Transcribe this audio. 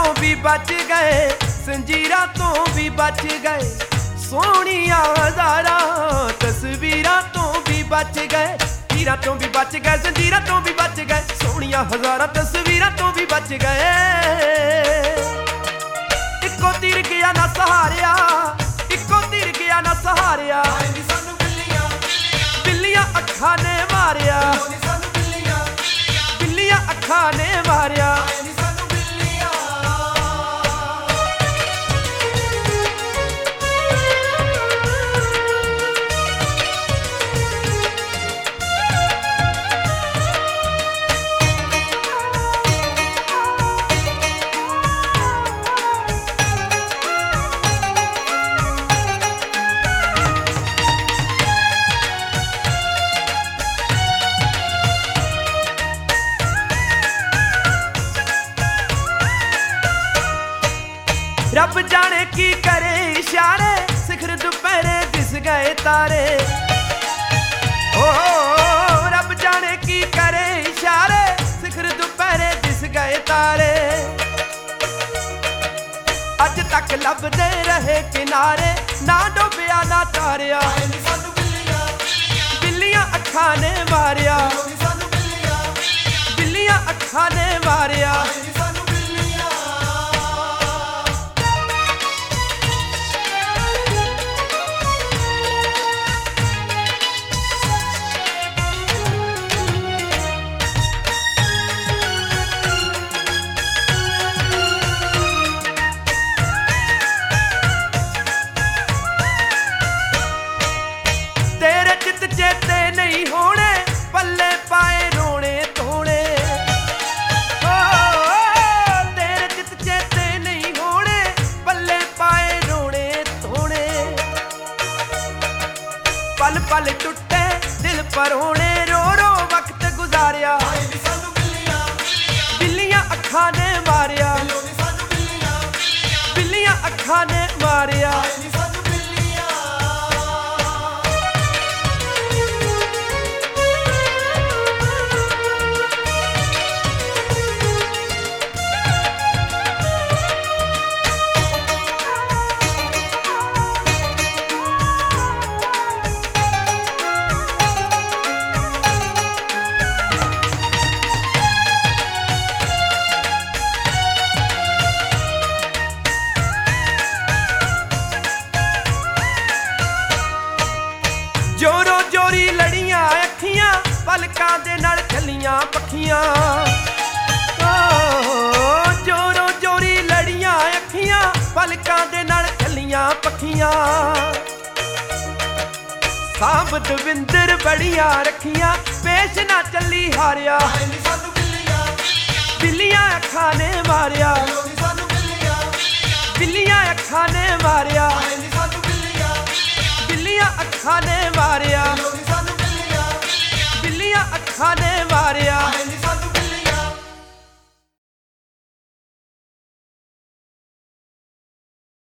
भी बच गए, जंजीरां तो भी बच गए, सोहणियां हज़ारां तस्वीरां तो भी बच गए, तीरां तो भी बच गए, जंजीरां तो भी बच गए, सोहणियां हज़ारां तस्वीरां तो भी बच गए। इक्को तीर गया ना सहारिया, इक्को तीर गया ना सहारिया, बिल्लियां अखां ने मारिया, बिल्लियां अखां ने मारिया। रब जाने की करे इशारे, शिखर दोपहरे दिस गए तारे। ओ रब जाने की करे इशारे, शिखर दोपहरे दिस गए तारे। अज तक लभदे रहे किनारे, ना डुबिया ना तारिया, बिल्लियां अखां ने मारिया, बिल्लियां अखां ने मारिया। चेते नहीं होने, पल्ले पाए रोने धोने। ओ तेरे चित चेते नहीं होने, पल्ले पाए रोने धोने। पल पल टुटे दिल पर होने, रो रो वक्त गुजारिया, बिल्लियां अखां ने मारिया, बिल्लियां अखां ने मारिया। जोरो जोरी लड़ियां अखियां, पलकां दे नाल चलियां पखियां। जोरो जोरी लड़ियां अखियां, पलकां दे नाल चलियां पखियां। सांभ दविंदर बड़ियां रखियां, पेश ना चली हारिया, बिल्लियां अखां ने मारिया, बिल्लियां अखां ने मारिया।